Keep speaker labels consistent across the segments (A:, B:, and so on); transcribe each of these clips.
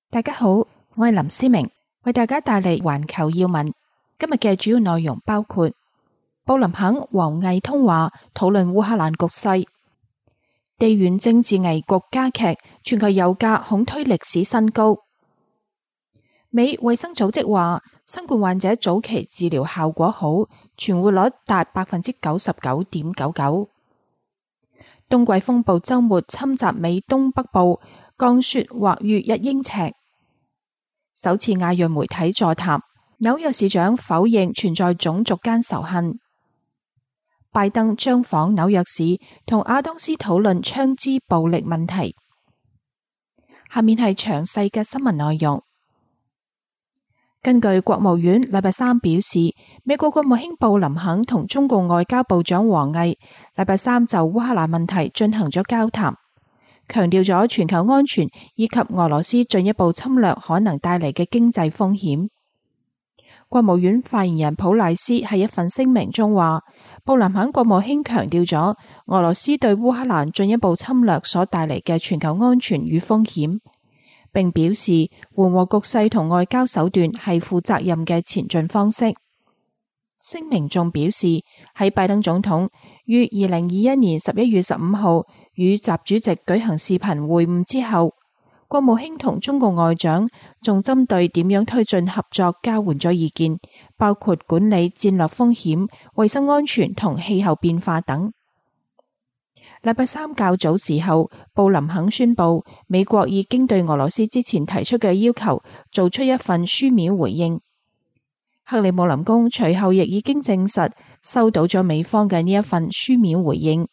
A: 大家好，我係林思明，為大家帶嚟環球要聞。今日嘅主要內容包括布林肯、王毅通話，討論烏克蘭局勢；地緣政治危局加劇，全球油價恐推歷史新高。美衛生組織話，新冠患者早期治療效果好，存活率達 99.99%。冬季風暴週末侵襲美東北部，降雪或逾1英尺。首次亞裔媒體座談，紐約市長否認存在種族間仇恨。拜登將訪紐約市，同阿當斯討論槍支暴力問題。下面係詳細嘅新聞內容。根據國務院禮拜三表示，美國國務卿布林肯同中共外交部長王毅禮拜三就烏克蘭問題進行咗交談，強調咗全球安全以及俄羅斯進一步侵略可能帶嚟嘅經濟風險。國務院發言人普賴斯喺一份聲明中話，布林肯國務卿強調咗俄羅斯對烏克蘭進一步侵略所帶嚟嘅全球安全與風險，並表示緩和局勢同外交手段係負責任嘅前進方式。聲明仲表示，喺拜登總統於2021年11月15號與習主席舉行視頻會晤之後，國務卿同中共外長仲針對點樣推進合作交換咗意見，包括管理戰略風險、衛生安全同氣候變化等。禮拜三較早時候，布林肯宣布，美國已經對俄羅斯之前提出嘅要求做出一份書面回應。克里姆林宮隨後亦已經證實收到咗美方嘅呢一份書面回應。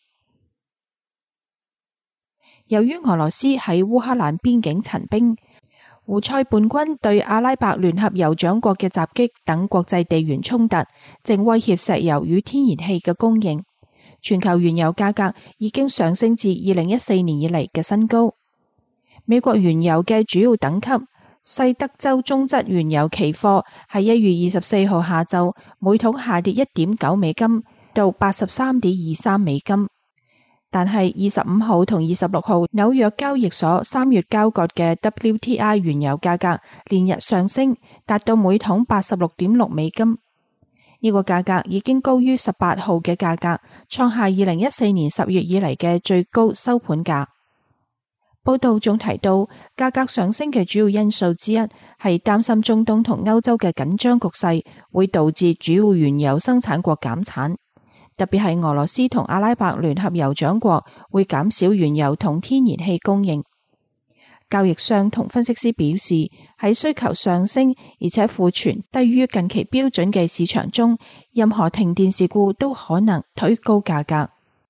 A: 由於俄羅斯喺烏克蘭邊境陳兵、胡塞叛軍對阿拉伯聯合酋長國嘅襲擊等國際地緣衝突，正威脅石油與天然氣嘅供應。全球原油價格已經上升至2014年以嚟嘅新高。美國原油嘅主要等級西德州中質原油期貨喺1月24號下晝每桶下跌1.9美金到83.23美金，但係25號同26號紐約交易所3月交割嘅 WTI 原油價格連日上升，達到每桶86.6美金。呢個價格已經高於18號嘅價格，創下2014年10月以嚟嘅最高收盤價。報道仲提到，價格上升嘅主要因素之一係擔心中東同歐洲嘅緊張局勢會導致主要原油生產國減產，特別係俄羅斯同阿拉伯聯合酋長國會減少原油同天然氣供應。交易商同分析師表示，喺需求上升而且庫存低於近期標準嘅市場中，任何停電事故都可能推高價格。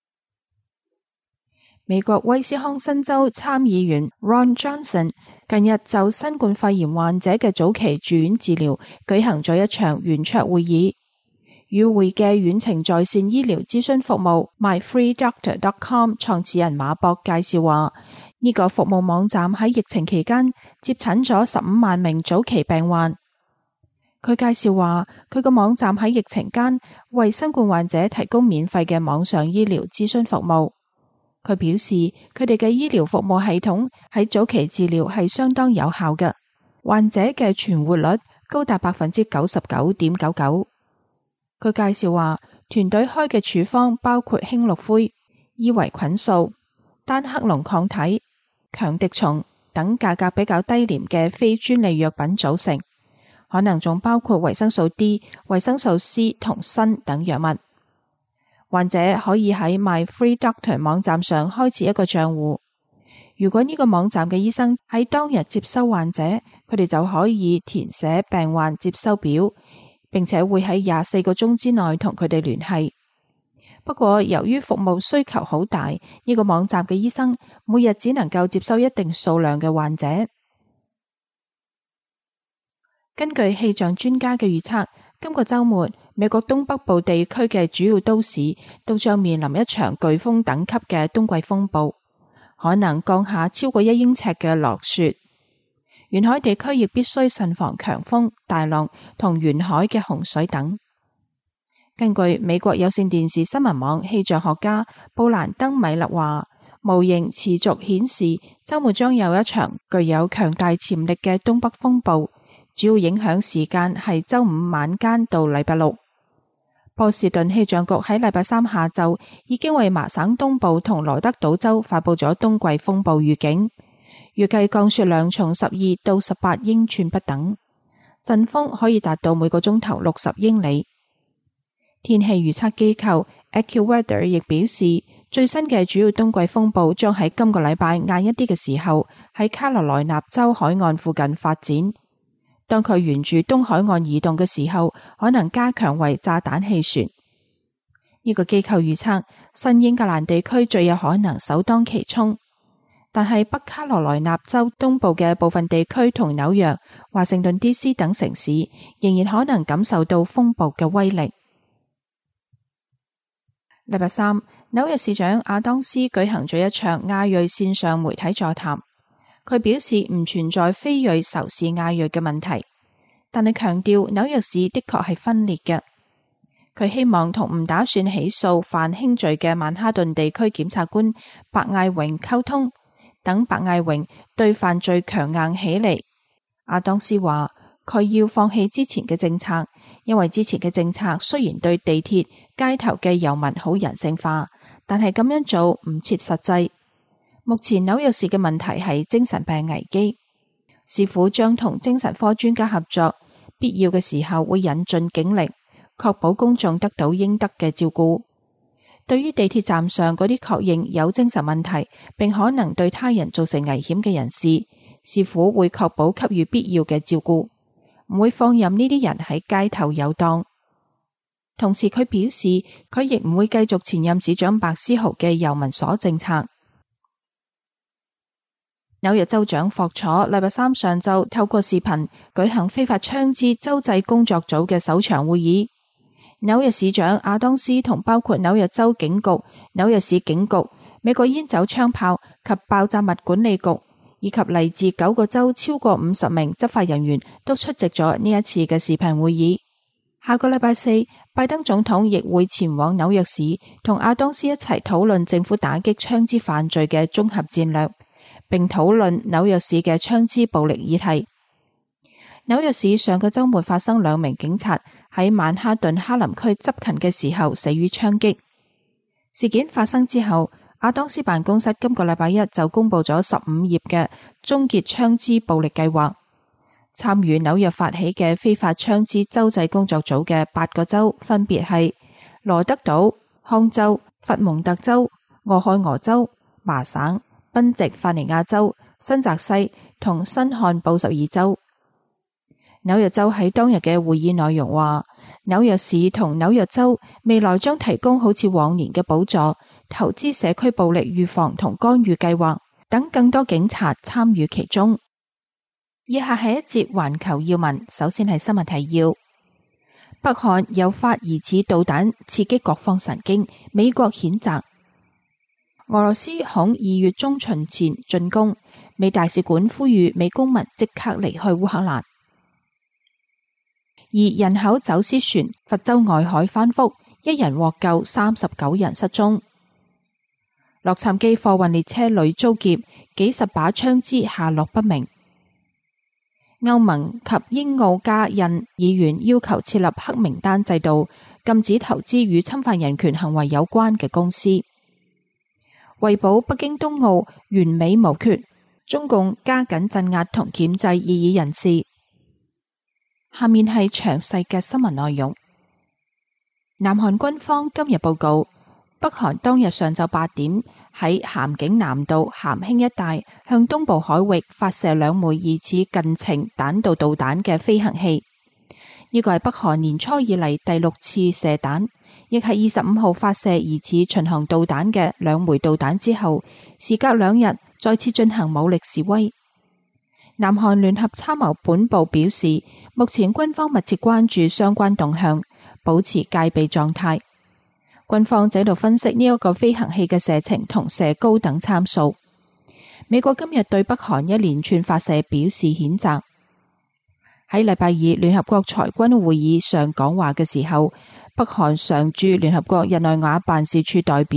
A: 美國威斯康辛州參議員 Ron Johnson 近日就新冠肺炎患者嘅早期住院治療舉行咗一場圓桌會議。與會嘅遠程在線醫療諮詢服務 myfreedoctor.com 創始人馬博介紹話，呢個服務網站喺疫情期間接診咗15萬名早期病患。佢介紹話，佢個網站喺疫情間為新冠患者提供免費嘅網上醫療諮詢服務。佢表示，佢哋嘅醫療服務系統喺早期治療係相當有效嘅，患者嘅存活率高達 99.99%。佢介紹話，團隊開嘅處方包括氫氯灰、伊維菌素、單克隆抗體、強滴蟲等價格比較低廉嘅非專利藥品組成，可能仲包括維生素 D、維生素 C 同鋅等藥物。患者可以喺 MyFreeDoctor 網站上開設一個賬戶。如果呢個網站嘅醫生喺當日接收患者，佢哋就可以填寫病患接收表，並且會喺24個鐘之內同佢哋聯繫。不過由於服務需求好大，呢個網站嘅醫生每日只能夠接收一定數量嘅患者。根據氣象專家嘅預測，今個週末美國東北部地區嘅主要都市都將面臨一場颶風等級嘅冬季風暴，可能降下超過1英尺嘅落雪。沿海地區亦必須慎防強風、大浪同沿海嘅洪水等。根據美國有線電視新聞網氣象學家布蘭登米勒話， 模型持續顯示周末將有一場具有強大潛力嘅東北風暴，主要影響時間係周五晚間到禮拜六。波士頓氣象局喺禮拜三下晝已經為麻省東部同羅德島州發佈咗冬季風暴預警，預計降雪量從12到18英寸不等，陣風可以達到每個鐘頭60英里。天氣預測機構 AccuWeather 亦表示，最新嘅主要冬季風暴將喺今個禮拜晏一啲嘅時候喺卡羅來納州海岸附近發展。當佢沿住東海岸移動嘅時候，可能加強為炸彈氣旋。呢個機構預測，新英格蘭地區最有可能首當其衝，但係北卡羅來納州東部嘅部分地區同紐約、華盛頓 DC 等城市仍然可能感受到風暴嘅威力。禮拜三，紐約市長亞當斯舉行咗一場亞裔線上媒體座談。佢表示唔存在非裔仇視亞裔嘅問題，但係強調紐約市的確係分裂嘅。佢希望同唔打算起訴犯輕罪嘅曼哈頓地區檢察官白艾榮溝通，等白艾榮對犯罪強硬起嚟。亞當斯話佢要放棄之前嘅政策，因為之前嘅政策雖然對地鐵、街頭嘅遊民好人性化，但係咁樣做唔切實際。目前紐約市嘅問題係精神病危機，市府將同精神科專家合作，必要嘅時候會引進警力，確保公眾得到應得嘅照顧。對於地鐵站上嗰啲確認有精神問題並可能對他人造成危險嘅人士，市府會確保給予必要嘅照顧，唔會放任呢啲人喺街頭遊蕩。同時佢表示，佢亦唔會繼續前任市長白思豪嘅遊民所政策。紐約州長霍楚禮拜三上晝透過視頻舉行非法槍支州際工作組嘅首場會議。紐約市長亞當斯同包括紐約州警局、紐約市警局、美國煙酒槍炮及爆炸物管理局以及嚟自9個州超過50名執法人員都出席咗呢一次嘅視頻會議。下個禮拜四，拜登總統亦會前往紐約市同亞當斯一齊討論政府打擊槍支犯罪嘅綜合戰略，並討論紐約市嘅槍支暴力議題。紐約市上個週末發生2名警察喺曼哈頓哈林區執勤嘅時候死於槍擊。事件發生之後，亞當斯辦公室今個禮拜一就公布咗15頁嘅終結槍支暴力計劃。參與紐約發起嘅非法槍支州際工作組嘅8個州分別係羅德島、康州、佛蒙特州、俄亥俄州、麻省、賓夕法尼亞州、新澤西同新罕布什爾州。紐約州喺當日嘅會議內容話，紐約市同紐約州未來將提供好似往年嘅補助、投資社區暴力預防同干預計劃等，更多警察參與其中。以下係一節環球要聞，首先係新聞提要：北韓誘發疑似導彈刺激各方神經，美國譴責。俄羅斯恐2月中旬前進攻，美大使館呼籲美公民即刻離開烏克蘭。而人口走私船佛州外海翻覆，1人獲救，39人失蹤。洛杉磯貨運列車裏遭劫，幾十把槍支下落不明。歐盟及英澳加印議員要求設立黑名單制度，禁止投資與侵犯人權行為有關嘅公司。為保北京冬奧完美無缺，中共加緊鎮壓同鉗制異議人士。下面係詳細嘅新聞內容。南韓軍方今日報告，北韓當日上晝8點喺咸景南道咸興一帶向東部海域發射2枚疑似近程彈道導彈嘅飛行器。呢個係北韓年初以嚟第6次射彈，亦係25號發射疑似巡航導彈嘅2枚導彈之後，時隔2日再次進行武力示威。南韓聯合參謀本部表示，目前軍方密切關注相關動向，保持戒備狀態。軍方喺度分析呢一個飛行器嘅射程同射高等參數。美國今日對北韓一連串發射表示譴責。喺禮拜二聯合國裁軍會議上講話嘅時候，北韓常駐聯合國日內瓦辦事處代表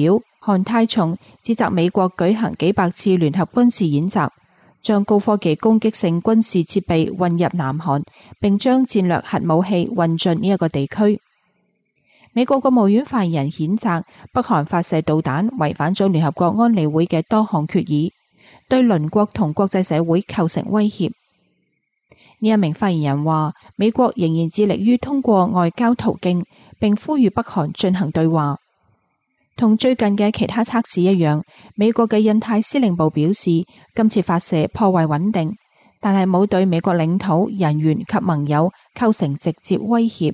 A: 韓泰松指責美國舉行幾百次聯合軍事演習，將高科技攻擊性軍事設備運入南韓，並將戰略核武器運進呢一個地區。美國國務院發言人譴責北韓發射導彈違反咗聯合國安理會嘅多項決議，對鄰國同國際社會構成威脅。呢一名發言人話，美國仍然致力於通過外交途徑，並呼籲北韓進行對話。同最近嘅其他測試一樣，美國嘅印太司令部表示，今次發射破壞穩定，但係冇對美國領土、人員及盟友構成直接威脅。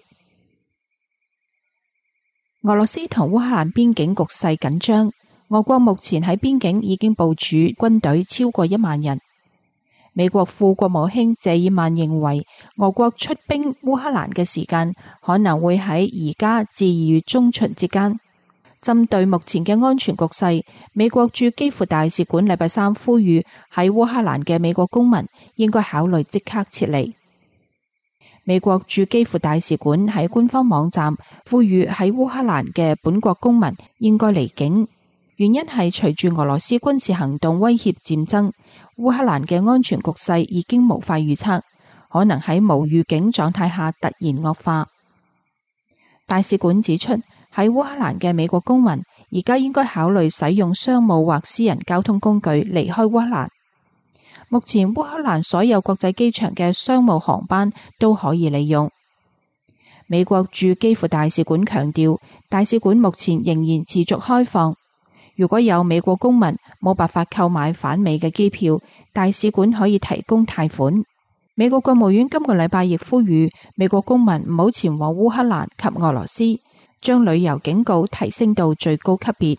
A: 俄羅斯同烏克蘭邊境局勢緊張，俄國目前喺邊境已經部署軍隊超過1萬人。美國副國務卿謝爾曼認為，俄國出兵烏克蘭嘅時間可能會喺而家至2月中旬之間。針對目前嘅安全局勢，美國駐基輔大使館禮拜三呼籲喺烏克蘭嘅美國公民應該考慮即刻撤離。美國駐基輔大使館喺官方網站呼籲喺烏克蘭嘅本國公民應該離境，原因係隨住俄羅斯軍事行動威脅戰爭，烏克蘭嘅安全局勢已經無法預測，可能喺無預警狀態下突然惡化。大使館指出，喺烏克蘭嘅美國公民而家應該考慮使用商務或私人交通工具離開烏克蘭。目前烏克蘭所有國際機場嘅商務航班都可以利用。美國駐基輔大使館強調，大使館目前仍然持續開放。如果有美國公民冇辦法購買返美嘅機票，大使館可以提供貸款。美國國務院今個禮拜亦呼籲美國公民唔好前往烏克蘭及俄羅斯，將旅遊警告提升到最高級別。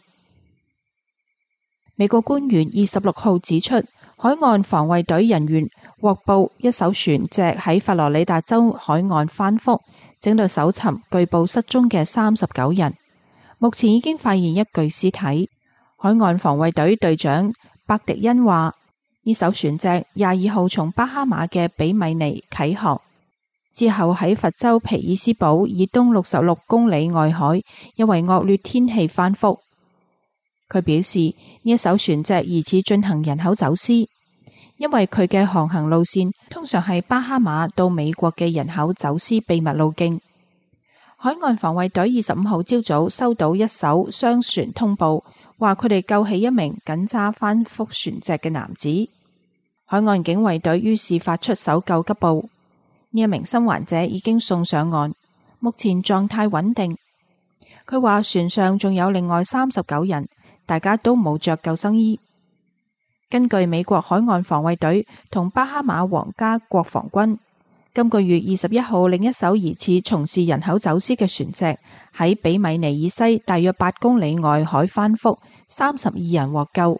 A: 美國官員26號指出，海岸防衛隊人員獲報一艘船隻喺佛羅里達州海岸翻覆，正在搜尋據報失蹤嘅39人。目前已經發現一具屍體。海岸防衛隊隊長伯迪恩話，呢艘船隻22號從巴哈馬嘅比米尼啟航，之後喺佛州皮爾斯堡以東66公里外海，因為惡劣天氣翻覆。佢表示，呢一艘船隻疑似進行人口走私，因為佢嘅航行路線通常係巴哈馬到美國嘅人口走私秘密路徑。海岸防衛隊25號朝早收到一艘商船通報，話佢哋救起一名緊揸翻覆船隻嘅男子。海岸警衛隊於是發出搜救急報。呢一名生還者已經送上岸，目前狀態穩定。佢話船上仲有另外39人，大家都冇着救生衣。根據美國海岸防衛隊同巴哈馬皇家國防軍，今個月21號另一艘疑似從事人口走私嘅船隻喺比米尼以西大約8公里外海翻覆，32人獲救。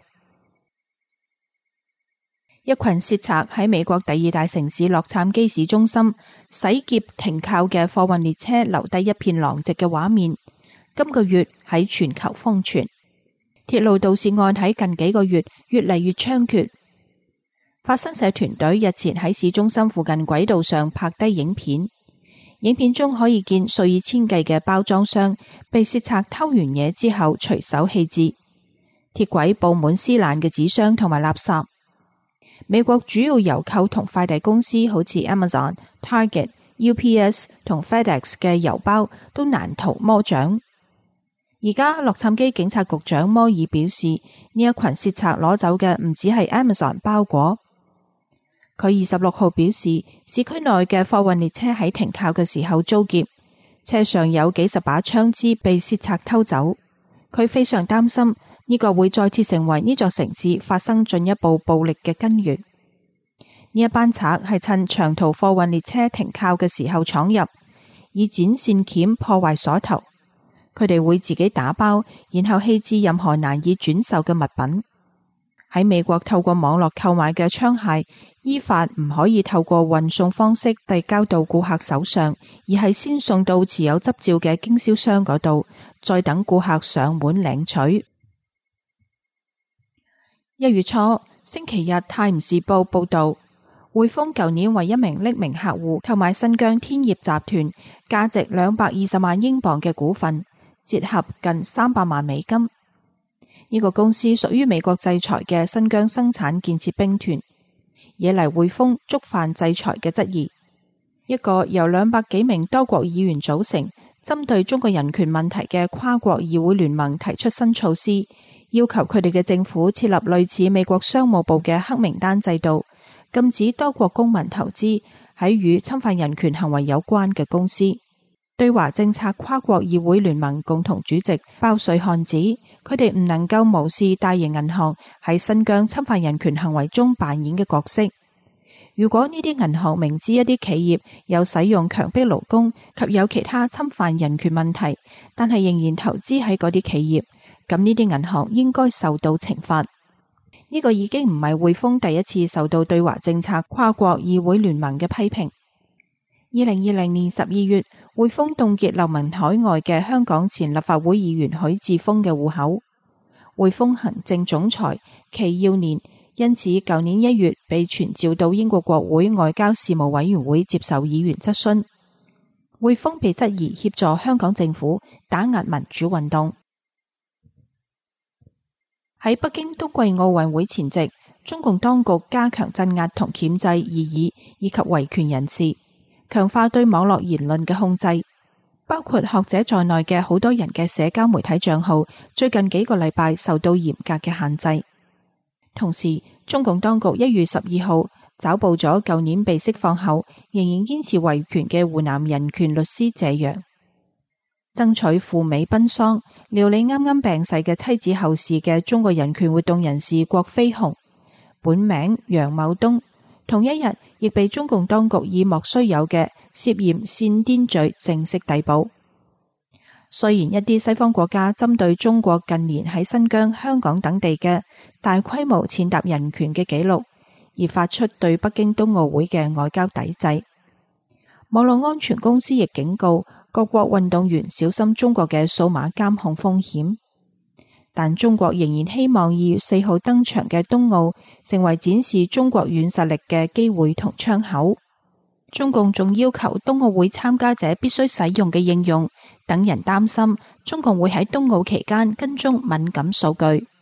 A: 一群竊賊喺美國第2大城市洛杉磯市中心洗劫停靠嘅貨運列車，留低一片狼藉嘅畫面。今個月喺全球瘋傳。鐵路盜竊案喺近幾個月越嚟越猖獗。法新社團隊日前喺市中心附近軌道上拍低影片，影片中可以見數以千計嘅包裝箱被竊賊偷完嘢之後隨手棄置，鐵軌布滿撕爛嘅紙箱同埋垃圾。美國主要郵購同快遞公司好似 Amazon、Target、UPS 同 FedEx 嘅郵包都難逃魔掌。而家洛杉磯警察局長摩爾表示，呢一群竊賊攞走嘅唔止係 Amazon 包裹。佢26號表示，市區內嘅貨運列車喺停靠嘅時候遭劫，車上有幾十把槍支被竊賊偷走。佢非常擔心呢個會再次成為呢座城市發生進一步暴力嘅根源。呢一班賊係趁長途貨運列車停靠嘅時候闖入，以剪線鉗破壞鎖頭。佢哋會自己打包，然後棄置任何難以轉售嘅物品。喺美國透過網絡購買嘅槍械，依法唔可以透過運送方式遞交到顧客手上，而係先送到持有執照嘅經銷商嗰度，再等顧客上門領取。1月初，星期日《泰晤士報》報道，匯豐舊年為一名匿名客戶購買新疆天業集團價值220萬英鎊嘅股份，折合近300萬美金。 呢個公司屬於美國制裁嘅新疆生產建設兵團，惹嚟匯豐觸犯制裁嘅質疑。一個由200幾名多國議員組成，針對中國人權問題嘅跨國議會聯盟提出新措施，要求佢哋嘅政府設立類似美國商務部嘅黑名單制度，禁止多國公民投資喺與侵犯人權行為有關嘅公司。對華政策跨國議會聯盟共同主席鮑瑞漢指，佢哋唔能夠無視大型銀行喺新疆侵犯人權行為中扮演嘅角色。如果呢啲銀行明知一啲企業有使用強迫勞工及有其他侵犯人權問題，但係仍然投資喺嗰啲企業，咁呢啲銀行應該受到懲罰。呢個已經唔係匯豐第一次受到對華政策跨國議會聯盟嘅批評。2020年12月，匯豐凍結流亡海外嘅香港前立法會議員許智峰嘅戶口。匯豐行政總裁祁耀年因此舊年1月被傳召到英國國會外交事務委員會接受議員質詢。匯豐被質疑協助香港政府打壓民主運動。喺北京冬季奧運會前夕，中共當局加強鎮壓同鉗制異議以及維權人士，強化對網絡言論嘅控制，包括學者在內嘅好多人嘅社交媒體賬號，最近幾個禮拜受到嚴格嘅限制。同時，中共當局1月12號抓捕咗舊年被釋放後仍然堅持維權嘅湖南人權律師謝陽，爭取赴美奔喪，料理啱啱病逝嘅妻子後事嘅中國人權活動人士郭飛雄，本名楊某東，同一日亦被中共當局以莫須有嘅涉嫌煽顛罪正式逮捕。雖然一啲西方國家針對中國近年喺新疆、香港等地嘅大規模踐踏人權嘅紀錄，而發出對北京冬奧會嘅外交抵制，網絡安全公司亦警告各國運動員小心中國嘅數碼監控風險。但中國仍然希望2月4號登場嘅冬奧成為展示中國軟實力嘅機會同窗口。中共仲要求冬奧會參加者必須使用嘅應用，等人擔心中共會喺冬奧期間跟蹤敏感數據。